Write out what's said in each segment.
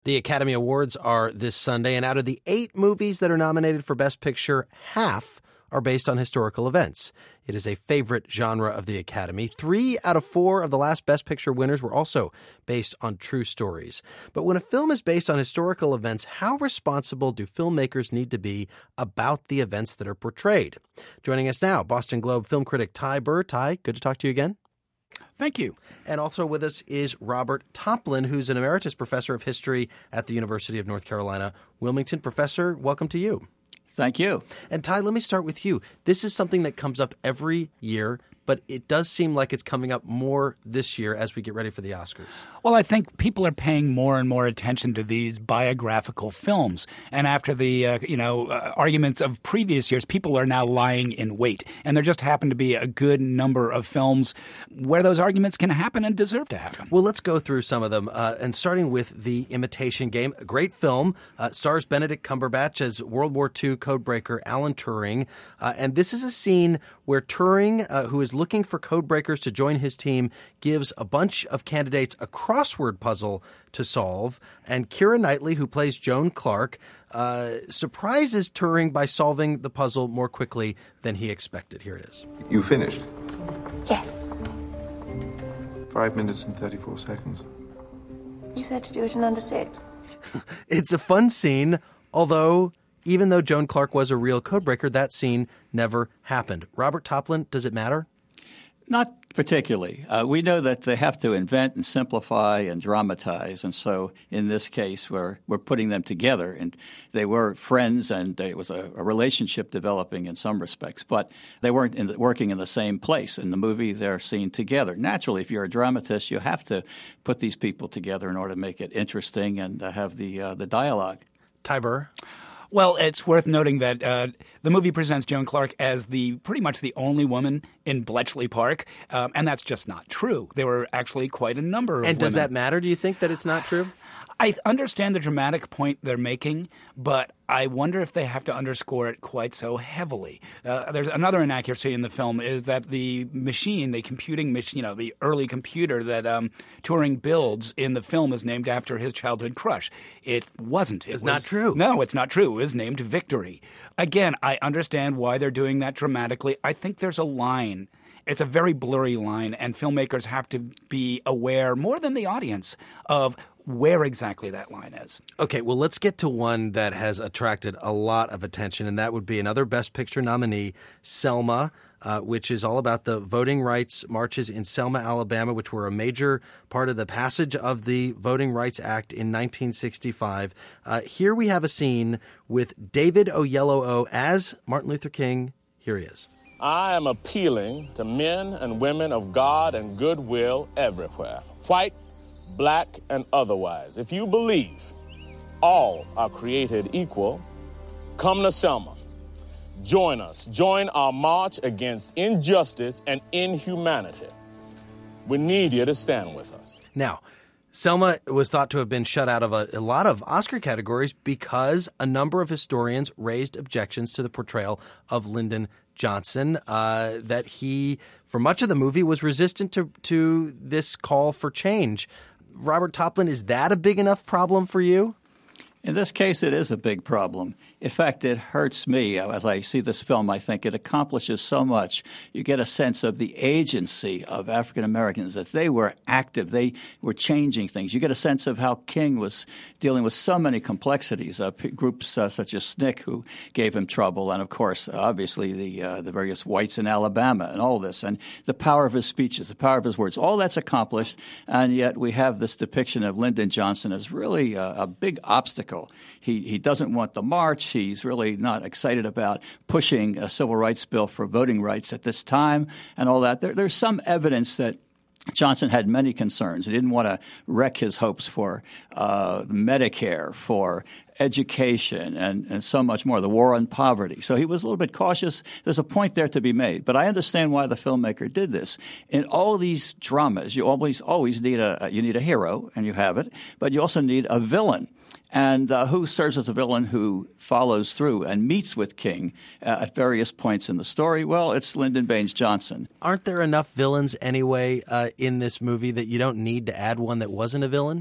The Academy Awards are this Sunday, and out of the 8 movies that are nominated for Best Picture, half are based on historical events. It is a favorite genre of the Academy. 3 out of 4 of the last Best Picture winners were also based on true stories. But when a film is based on historical events, how responsible do filmmakers need to be about the events that are portrayed? Joining us now, Boston Globe film critic Ty Burr. Ty, good to talk to you again. Thank you. And also with us is Robert Toplin, who's an emeritus professor of history at the University of North Carolina, Wilmington. Professor, welcome to you. Thank you. And Ty, let me start with you. This is something that comes up every year, but it does seem like it's coming up more this year as we get ready for the Oscars. Well, I think people are paying more and more attention to these biographical films. And after the arguments of previous years, people are now lying in wait. And there just happen to be a good number of films where those arguments can happen and deserve to happen. Well, let's go through some of them. And starting with The Imitation Game, a great film, stars Benedict Cumberbatch as World War II codebreaker Alan Turing. And this is a scene where Turing, who is looking for codebreakers to join his team, gives a bunch of candidates a crossword puzzle to solve. And Keira Knightley, who plays Joan Clark, surprises Turing by solving the puzzle more quickly than he expected. Here it is. You finished? Yes. 5 minutes and 34 seconds. You said to do it in under 6. It's a fun scene, although even though Joan Clark was a real codebreaker, that scene never happened. Robert Toplin, does it matter? Not particularly. We know that they have to invent and simplify and dramatize, and so in this case we're putting them together. And they were friends, and it was a relationship developing in some respects, but they weren't working in the same place. In the movie, they're seen together. Naturally, if you're a dramatist, you have to put these people together in order to make it interesting and have the dialogue. Ty Burr? Well, it's worth noting that the movie presents Joan Clark as pretty much the only woman in Bletchley Park, and that's just not true. There were actually quite a number of women. And does that matter? Do you think that it's not true? I understand the dramatic point they're making, but I wonder if they have to underscore it quite so heavily. There's another inaccuracy in the film is that the machine, the computing machine, the early computer that Turing builds in the film is named after his childhood crush. It wasn't. It's not true. No, it's not true. It was named Victory. Again, I understand why they're doing that dramatically. I think there's a line. It's a very blurry line, and filmmakers have to be aware, more than the audience, of where exactly that line is. Okay, well, let's get to one that has attracted a lot of attention, and that would be another Best Picture nominee, Selma, which is all about the voting rights marches in Selma, Alabama, which were a major part of the passage of the Voting Rights Act in 1965. Here we have a scene with David Oyelowo as Martin Luther King. Here he is. I am appealing to men and women of God and goodwill everywhere, white, black, and otherwise. If you believe all are created equal, come to Selma. Join us. Join our march against injustice and inhumanity. We need you to stand with us. Now, Selma was thought to have been shut out of a lot of Oscar categories because a number of historians raised objections to the portrayal of Lyndon Johnson, that he, for much of the movie, was resistant to this call for change. Robert Toplin, is that a big enough problem for you? In this case, it is a big problem. In fact, it hurts me. As I see this film, I think it accomplishes so much. You get a sense of the agency of African Americans, that they were active. They were changing things. You get a sense of how King was dealing with so many complexities, groups such as SNCC who gave him trouble, and, of course, obviously the various whites in Alabama and all this, and the power of his speeches, the power of his words. All that's accomplished, and yet we have this depiction of Lyndon Johnson as really a big obstacle. He doesn't want the march. He's really not excited about pushing a civil rights bill for voting rights at this time and all that. There's some evidence that Johnson had many concerns. He didn't want to wreck his hopes for Medicare, for education, and so much more, the war on poverty. So he was a little bit cautious. There's a point there to be made. But I understand why the filmmaker did this. In all these dramas, you always need a hero, and you have it, but you also need a villain. And who serves as a villain who follows through and meets with King at various points in the story? Well, it's Lyndon Baines Johnson. Aren't there enough villains anyway in this movie that you don't need to add one that wasn't a villain?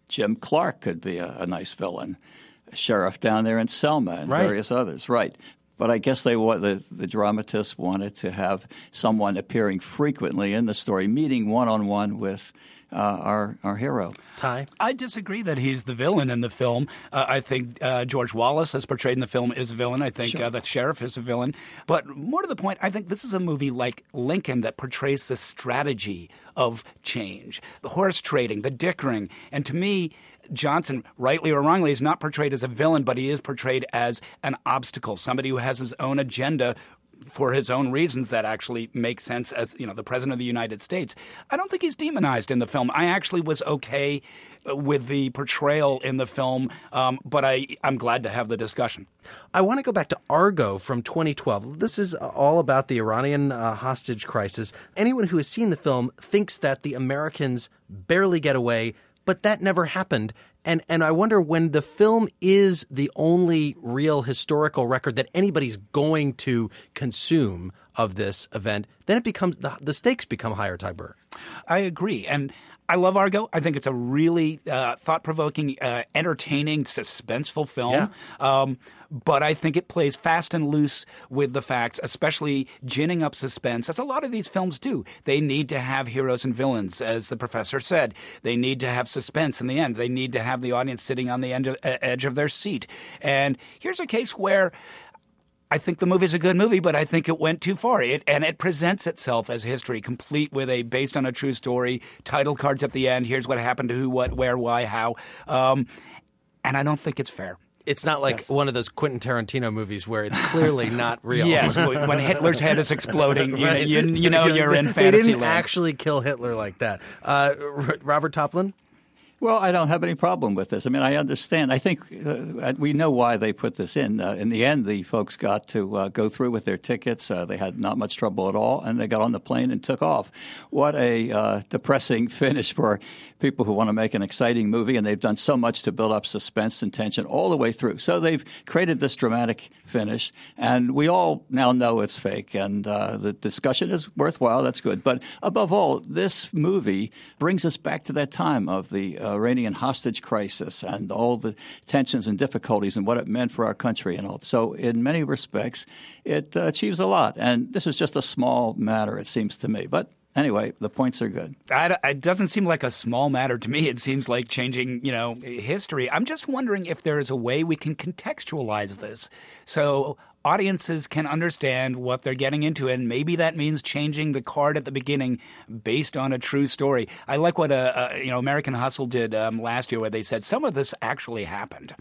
Jim Clark could be a nice villain, a sheriff down there in Selma and various others. Right. But I guess the dramatists wanted to have someone appearing frequently in the story, meeting one-on-one with our hero. Ty? I disagree that he's the villain in the film. I think George Wallace, as portrayed in the film, is a villain. I think the sheriff is a villain. But more to the point, I think this is a movie like Lincoln that portrays the strategy of change, the horse trading, the dickering. And to me, Johnson, rightly or wrongly, is not portrayed as a villain, but he is portrayed as an obstacle, somebody who has his own agenda for his own reasons that actually make sense as, the President of the United States. I don't think he's demonized in the film. I actually was okay with the portrayal in the film, but I'm glad to have the discussion. I want to go back to Argo from 2012. This is all about the Iranian hostage crisis. Anyone who has seen the film thinks that the Americans barely get away, but that never happened. And I wonder, when the film is the only real historical record that anybody's going to consume of this event, then it becomes the stakes become higher, Ty Burr. I agree. And I love Argo. I think it's a really thought-provoking, entertaining, suspenseful film. Yeah. But I think it plays fast and loose with the facts, especially ginning up suspense, as a lot of these films do. They need to have heroes and villains, as the professor said. They need to have suspense in the end. They need to have the audience sitting on the edge of their seat. And here's a case where I think the movie's a good movie, but I think it went too far. It presents itself as history, complete with based on a true story, title cards at the end. Here's what happened to who, what, where, why, how. And I don't think it's fair. It's not like one of those Quentin Tarantino movies where it's clearly not real. Yes, when Hitler's head is exploding, right. you know you're in fantasy land. They didn't actually kill Hitler like that. Robert Toplin? Well, I don't have any problem with this. I mean, I understand. I think we know why they put this in. In the end, the folks got to go through with their tickets. They had not much trouble at all, and they got on the plane and took off. What a depressing finish for people who want to make an exciting movie, and they've done so much to build up suspense and tension all the way through. So they've created this dramatic finish, and we all now know it's fake, and the discussion is worthwhile. That's good. But above all, this movie brings us back to that time of the Iranian hostage crisis and all the tensions and difficulties and what it meant for our country and all. So in many respects, it achieves a lot. And this is just a small matter, it seems to me. But anyway, the points are good. It doesn't seem like a small matter to me. It seems like changing, history. I'm just wondering if there is a way we can contextualize this so audiences can understand what they're getting into, and maybe that means changing the card at the beginning based on a true story. I like what American Hustle did last year, where they said some of this actually happened.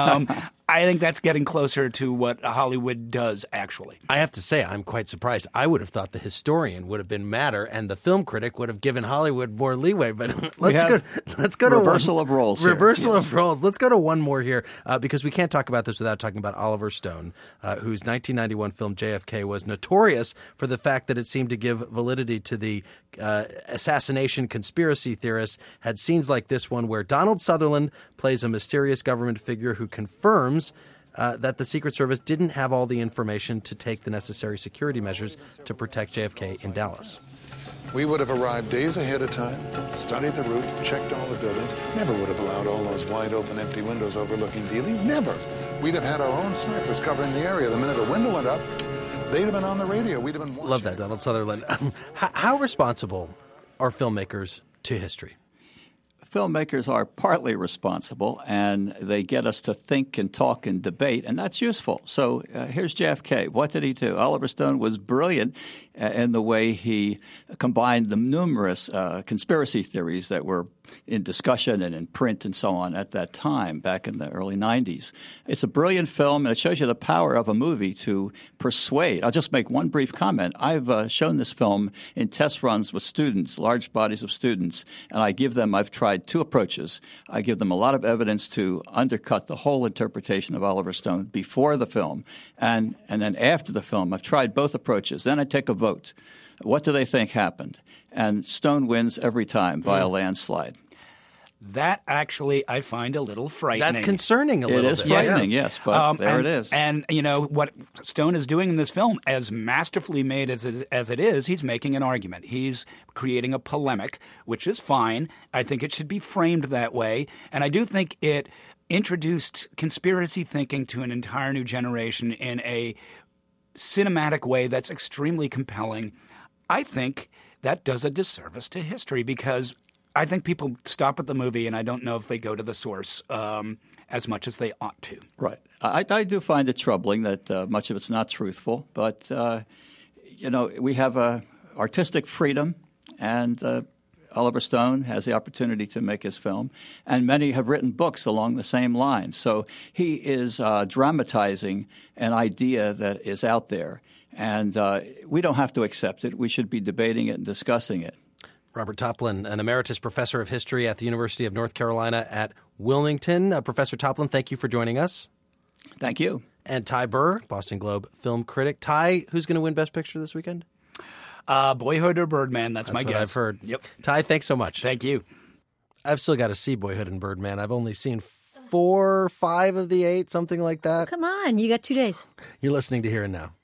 I think that's getting closer to what Hollywood does, actually. I have to say, I'm quite surprised. I would have thought the historian would have been madder, and the film critic would have given Hollywood more leeway. But let's go to reversal of roles. Reversal of roles. Let's go to one more here, because we can't talk about this without talking about Oliver Stone, whose 1991 film JFK was notorious for the fact that it seemed to give validity to the assassination conspiracy theorists. Had scenes like this one where Donald Sutherland plays a mysterious government figure who confirms that the Secret Service didn't have all the information to take the necessary security measures to protect JFK in Dallas. We would have arrived days ahead of time, studied the route, checked all the buildings, never would have allowed all those wide-open empty windows overlooking Dealey. Never. We'd have had our own snipers covering the area. The minute a window went up, they'd have been on the radio. We'd have been watching. Love that, Donald Sutherland. How responsible are filmmakers to history? Filmmakers are partly responsible, and they get us to think and talk and debate, and that's useful. So here's JFK. What did he do? Oliver Stone was brilliant in the way he combined the numerous conspiracy theories that were in discussion and in print and so on at that time, back in the early 90s. It's a brilliant film, and it shows you the power of a movie to persuade. I'll just make one brief comment. I've shown this film in test runs with students, large bodies of students, and I've tried two approaches. I give them a lot of evidence to undercut the whole interpretation of Oliver Stone before the film, and then after the film. I've tried both approaches. Then I take a vote. What do they think happened? And Stone wins every time by a landslide. That actually I find a little frightening. That's concerning a little bit. It is frightening, yes, but there it is. And, what Stone is doing in this film, as masterfully made as it is, he's making an argument. He's creating a polemic, which is fine. I think it should be framed that way. And I do think it introduced conspiracy thinking to an entire new generation in a cinematic way that's extremely compelling. I think that does a disservice to history because I think people stop at the movie, and I don't know if they go to the source as much as they ought to. Right. I do find it troubling that much of it's not truthful, but we have artistic freedom, and Oliver Stone has the opportunity to make his film, and many have written books along the same lines. So he is dramatizing an idea that is out there, and we don't have to accept it. We should be debating it and discussing it. Robert Toplin, an emeritus professor of history at the University of North Carolina at Wilmington. Professor Toplin, thank you for joining us. Thank you. And Ty Burr, Boston Globe film critic. Ty, who's going to win Best Picture this weekend? Boyhood or Birdman, that's my guess. That's what I've heard. Yep. Ty, thanks so much. Thank you. I've still got to see Boyhood and Birdman. I've only seen 4 or 5 of the 8, something like that. Come on, you got 2 days. You're listening to Here and Now.